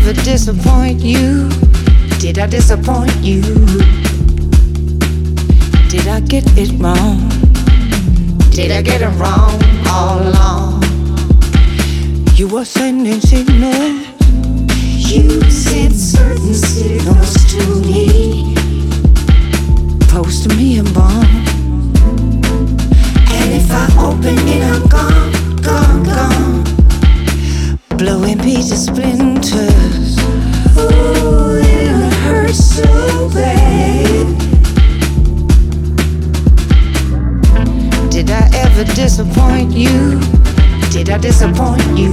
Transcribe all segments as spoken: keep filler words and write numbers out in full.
ever disappoint you? Did I disappoint you? Did I get it wrong? Did I get it wrong all along? You were sending signals. You sent certain signals to me, posting me a bomb. And if I open it, I'm gone, gone, gone. Blowing pieces, splinters. Ooh, it hurts so bad. Did I ever disappoint you? Did I disappoint you?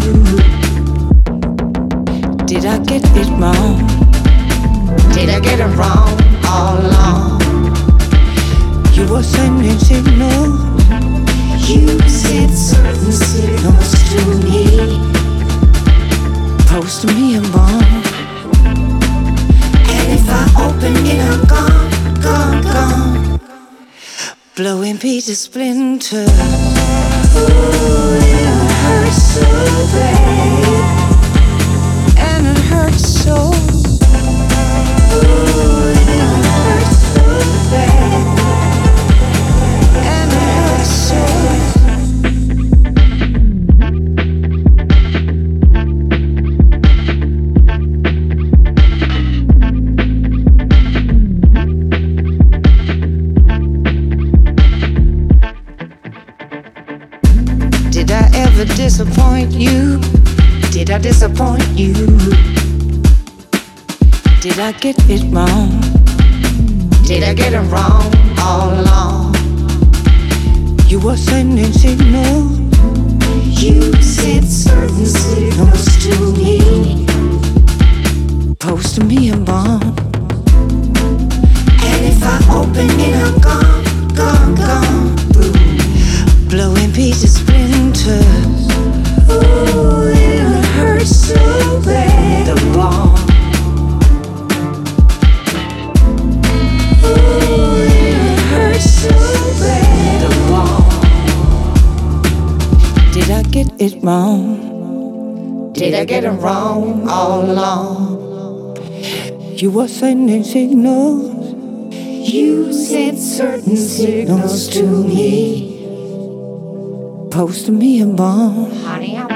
Did I get it wrong? Did I get it wrong all along? You were sending signals. You sent certain signals to me, posting me a bomb. And if I open it, I'm gone, gone, gone. Blowing pieces, splinters. Ooh, it hurts so bad. And it hurts so. Ooh, it hurts so bad. And it hurts so. Did I ever disappoint you? Did I disappoint you? Did I get it wrong? Did I get it wrong all along? You were sending signals. You sent certain signals to me, posting me a bomb. And if I open it, I'm gone, gone, gone. Boom. Blowing pieces, splinters. Ooh, it hurts so bad. The bomb. Ooh, it hurts so bad. The bomb. Did I get it wrong? Did I get it wrong all along? You were sending signals. You sent certain signals to me, posting me a bomb. Honey, I'm